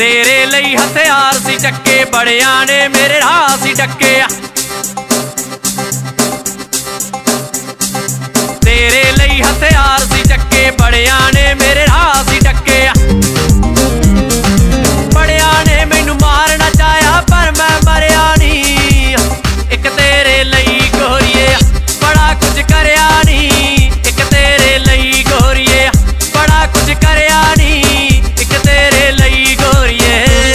तेरे लई हथियार सी चक्के बड़ियां ने मेरे राह सी डक्के। तेरे लई हथियार सी चक्के बड़ियां ने मेरे राह सी डक्के। बड़ियां ने मैनू मारना चाहया पर मैं मरिया नी। एक तेरे लई गोरिए बड़ा कुछ करया नी। एक तेरे लई गोरिए बड़ा कुछ करया नी। एक तेरे लई गोरिए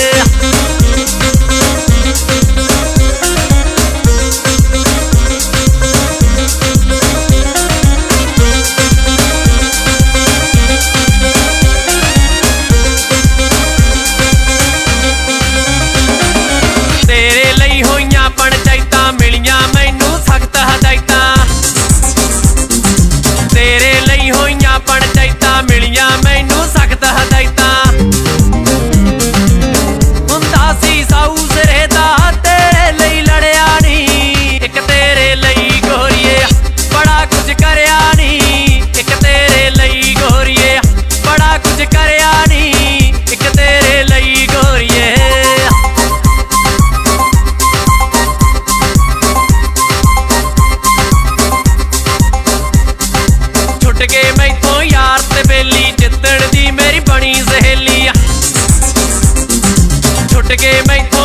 मैथों यार ते बेली जिद्दण दी मेरी बनी सहेली। छुट के मैथों